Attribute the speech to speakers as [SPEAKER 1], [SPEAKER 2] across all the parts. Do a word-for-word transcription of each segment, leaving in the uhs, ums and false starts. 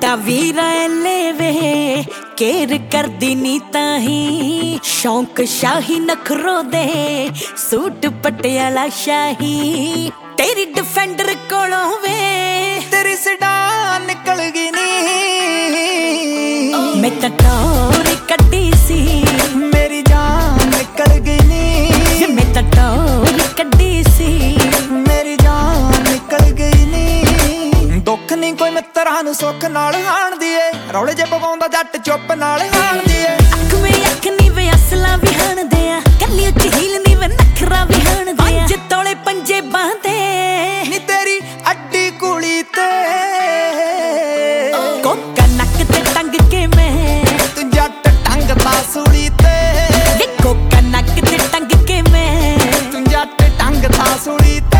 [SPEAKER 1] मेरा वीरा लेवे केर कर दी नी ताही शौक शाही नखरो दे सूट पटियाला शाही तेरी डिफेंडर कोलों वे
[SPEAKER 2] तेरी सिडान निकल गई नी
[SPEAKER 1] मैं टटोरी कड्डी सी
[SPEAKER 2] मेरी जान निकल गई नी
[SPEAKER 1] मैं टटोरी कड्डी सी
[SPEAKER 2] मेरी जान निकल गई नी दुख नहीं कोई मित्तरां नूं सुख नाल हाणदी ए रौले जे पवाउंदा जट चुप नाल हाणदी ए
[SPEAKER 1] अख में अख नी वे असला भी हाणदे आ कल्ली उच हील नी वे नखरा भी हाणदे आ पंज तोले पंजे बांधे
[SPEAKER 2] नी तेरी अड्डी कुड़ी ते
[SPEAKER 1] कोका नक ते टंग के मैं
[SPEAKER 2] तू जट टंगदा सूली ते
[SPEAKER 1] कोका नक ते टंग के मैं
[SPEAKER 2] तू जट टंगदा सूली ते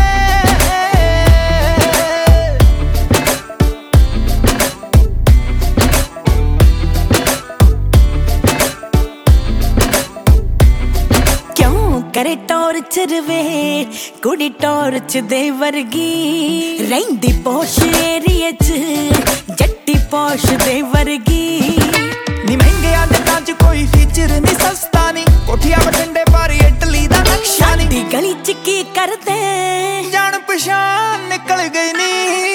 [SPEAKER 2] करे टॉर्चर वे कुड़ी टॉर्च दे वर्गी रहिंदी पोश एरिया च जट्टी पोश दे वर्गी नी महंगे जट्टां च कोई फीचर नी सस्ता नी कोठिया बठिंडे पर इटली दा नक्शा नी
[SPEAKER 1] गली च की करदे
[SPEAKER 2] जान पछान निकल गई नी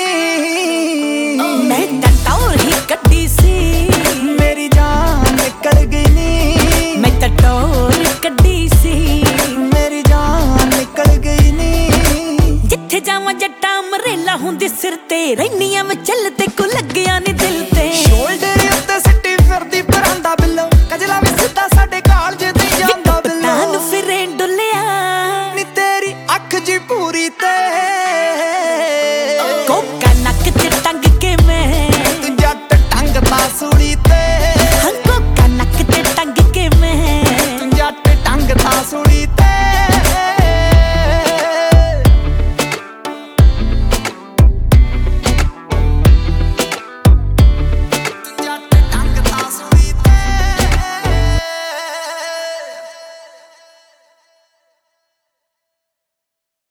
[SPEAKER 1] मैं टटोर ही कड्डी सी
[SPEAKER 2] मेरी जान निकल गई नी
[SPEAKER 1] मैं टटोर कड्डी सी
[SPEAKER 2] मेरी जान निकल गई नी
[SPEAKER 1] जिथे जावां जट्टा मरेला हुंदी सिर ते रहनियां मैं चलते को लगया नी दिल ते
[SPEAKER 2] शोल्डर उत्ते सिੱਟੀ ਫਿਰਦੀ ਪਰਾਂਦਾ ਬਿੱਲੋ ਕਜਲਾ ਵੀ ਸਿੱਧਾ ਸਾਡੇ ਕਾਲਜ ਤੇ ਜਾਂਦਾ ਬਿੱਲੋ
[SPEAKER 1] ਤਾਨੂੰ ਫਿਰੇ ਡੁੱਲਿਆ
[SPEAKER 2] ਨੀ ਤੇਰੀ ਅੱਖ ਜੀ ਪੂਰੀ ਤੇ
[SPEAKER 1] ਕੋਕਾ ਨੱਕ ਤੇ ਟੰਗ ਕੇ ਮੈਂ
[SPEAKER 2] ਤੂੰ ਜੱਟ ਟੰਗਦਾ ਸੂਲੀ ਤੇ
[SPEAKER 1] ਹਾਂ ਕੋਕਾ ਨੱਕ ਤੇ ਟੰਗ ਕੇ ਮੈਂ
[SPEAKER 2] ਤੂੰ ਜੱਟ ਟੰਗਦਾ ਸੂਲੀ ਤੇ